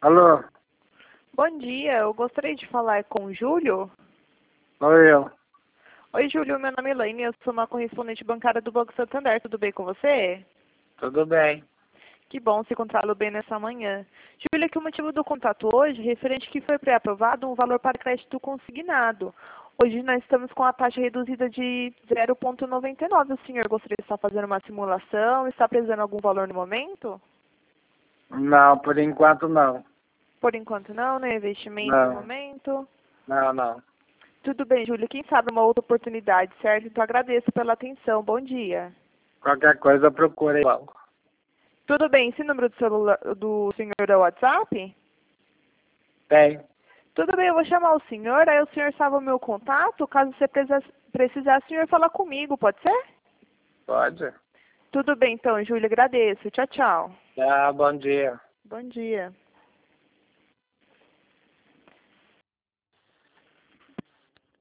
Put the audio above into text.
Alô? Bom dia, eu gostaria de falar com o Júlio. Oi, eu. Oi, Júlio, meu nome é Elaine, eu sou uma correspondente bancária do Banco Santander, tudo bem com você? Tudo bem. Que bom se encontrá-lo bem nessa manhã. Júlio, aqui o motivo do contato hoje, referente que foi pré-aprovado um valor para crédito consignado. Hoje nós estamos com a taxa reduzida de 0,99. O senhor gostaria de estar fazendo uma simulação? Está precisando algum valor no momento? Não, por enquanto não. Por enquanto não, né? Investimento no Não, momento. não. Tudo bem, Júlia. Quem sabe uma outra oportunidade, certo? Então agradeço pela atenção. Bom dia. Qualquer coisa procura aí. Tudo bem. Esse número do celular do senhor é o WhatsApp? Tem. Tudo bem, eu vou chamar o senhor, aí o senhor salva o meu contato. Caso você precisar, o senhor falar comigo, pode ser? Pode. Tudo bem, então, Júlia. Agradeço. Tchau, tchau. Tá, bom dia. Bom dia.